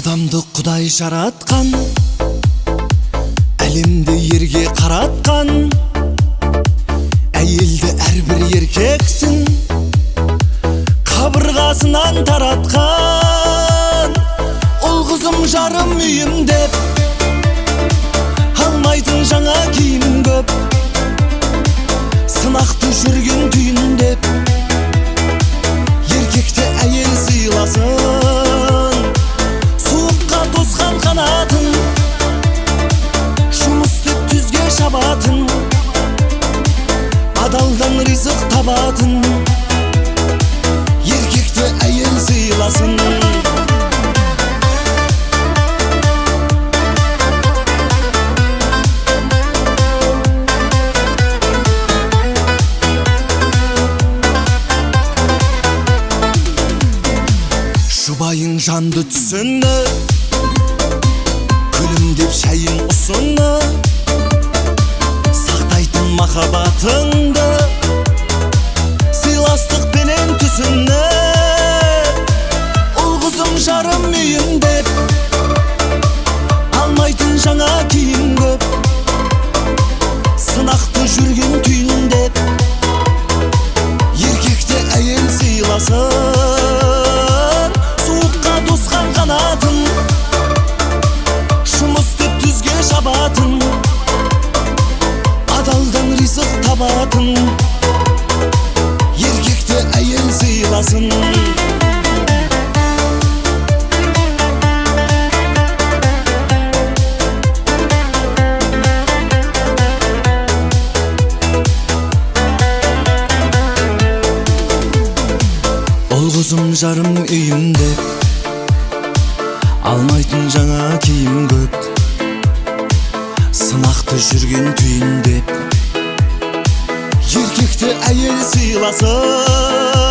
Адамды Құдай жаратқан, әлемді ерге қаратқан, әйелді әрбір еркексің қабырғасынан таратқан. Ол қызым жарым үйім деп алмайтын жаңа киім көп, сынақты жүрген түйін деп еркекте әйел сыйласын. Суыққа тосқан қанатын, жұмыс істеп түзге шабатын, адалдан ризық табатын, еркекте әйел сыйласын. Жұбайың жанды түсіні, күлімдеп шайын ұсыны, сақтайтын махаббатыңды сыйластық пенен түсіні. Ол қызым жарым үйім деп алмайтын жаңа киім көп, сынақты жүрген түйін деп еркекте әйел сыйласын. Тосқан қанатын, жұмыс істеп түзге шабатын, адалдан ризық табатын, еркекте әйел сыйласын. Ол қызым жарым үйім деп алмайтын жаңа киім көп, сынақты жүрген түйін деп еркекте әйел сыйласын.